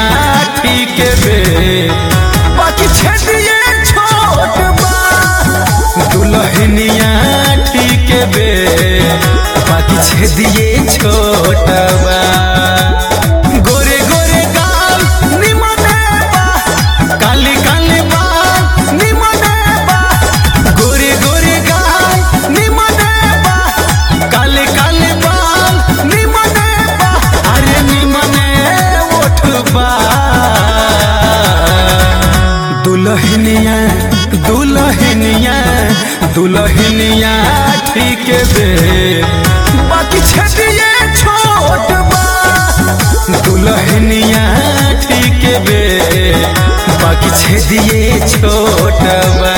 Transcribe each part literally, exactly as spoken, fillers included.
ठीक बे बाकी छेदिए छोट बा दुल्हनिया ठीक बे बाकी छेदिए छोट बा गोरे गोरे गाल निमने बा काली काली बाल निमने बा गोरे गोरे गाल निमने बा काली काली बाल निमने बा अरे निमने उठबा दुल्हनिया दुल्हनिया दुल्हनिया ठीक बे बाकी छेदिए छोट बा दुल्हनिया ठीक बे बाकी छेदिए छोट बा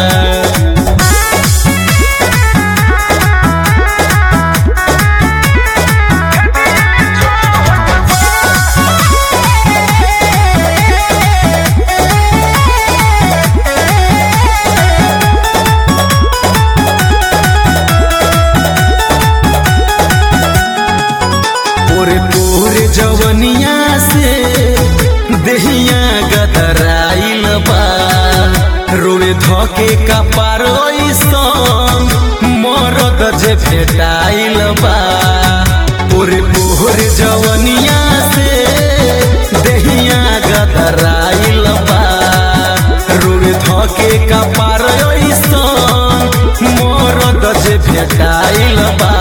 जवनिया से देहिया गदराइल बा रोए धके कपार ओइसन मरद जे भेटाइल बा पूरे पूरे जवनिया से देहिया गदराइल बा रोए धके कपार ओइसन मरद जे भेटाइल बा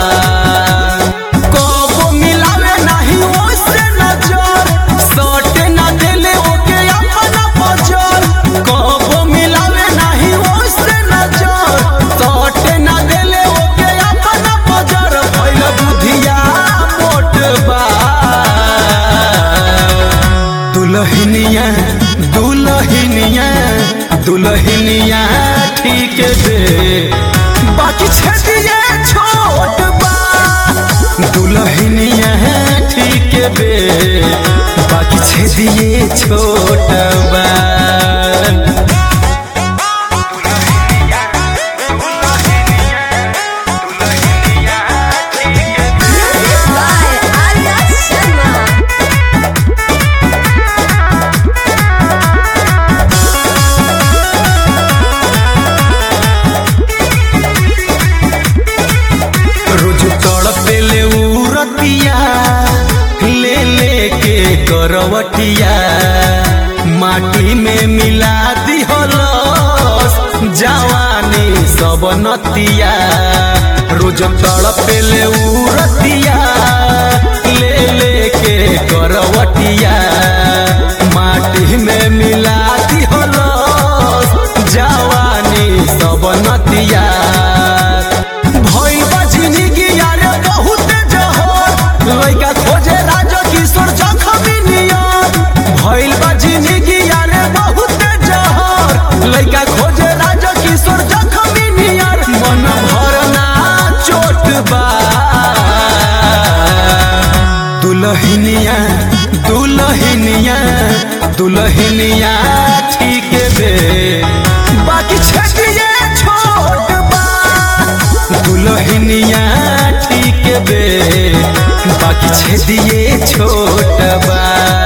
दुल्हनिया दुल्हनिया दुल्हनिया ठीक बे बाकी छेदिए छोट बा दुल्हनिया ठीक बे बाकी छेदिए छोट बा ले लेके करवटिया माटी में मिला दिहलस जवानी सब नतिया रोज तड़पेले उरतिया ले लेके करवटिया माटी में मिला दिहलस जवानी सब नतिया लइका खोजे राजा किशोर जखमी नियर भइल बा जिंदगी यारे बहुत जहर लइका खोजे राजा किशोर जखमी नियर मन भरना चोट बा दुल्हनिया दुल्हनिया दुल्हनिया ठीक बे बाकी छेदिए छोट बा दुल्हनिया ठीक बे बाकी छेदिए छोट बा।